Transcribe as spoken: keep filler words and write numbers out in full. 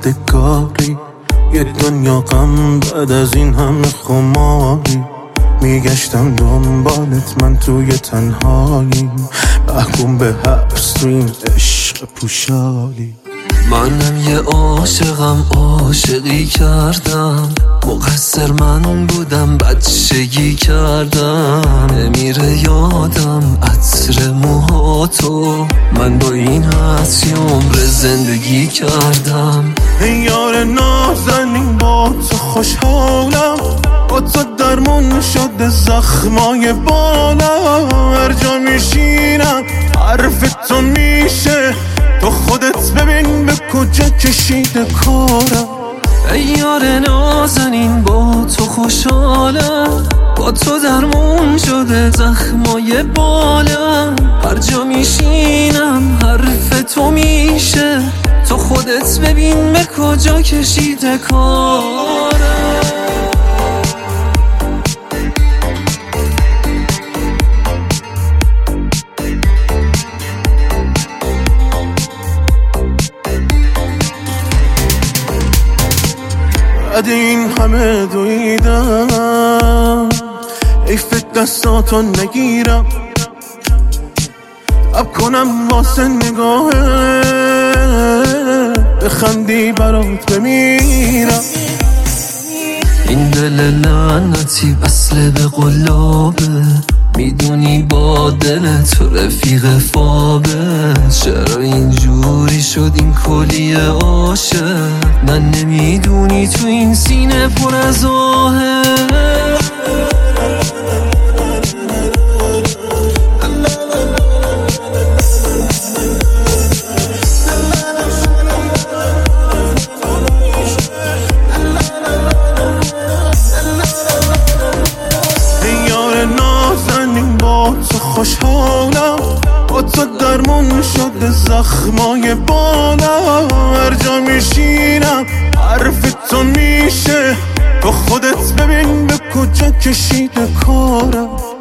یادگاری، یه دنیا غم بعد از این همه خماری. میگشتم دنبالت من توی تنهایی، محکوم به حبس تو این عشق پوشالی. منم یه عاشقم، عاشقی کردم، مقصر من بودم، بچگی کردم. نمیره یادم عطر موهاتو، من با این حسی عمر زندگی کردم. ای یار نازنین با تو خوشحالم، با تو درمون شده زخمای بالم. هر جا میشینم حرف تو میشه، تو خودت ببین به کجا کشیده کارم. ای یار نازنین با تو خوشحالم، با تو درمون شده زخمای بالم. هر جا میشینم حرف تو میشه، تو خودت ببین به کجا کشیده کارم. بعد این همه دویدم، حیف دستاتو نگیرم، اب کنم واسه نگاهه، بخندی برات بمیرم. این دل لعنتی وصله به قلابه، میدونی با دل تو رفیق فابه. چرا اینجوری شد این کلی عاشق، من نمیدونی تو این سینه پر از آهه. تو خوشحالم، با تو درمون شده زخمای بالم. هر جا میشینم حرف تو میشه، تو خودت ببین به کجا کشیده کارم.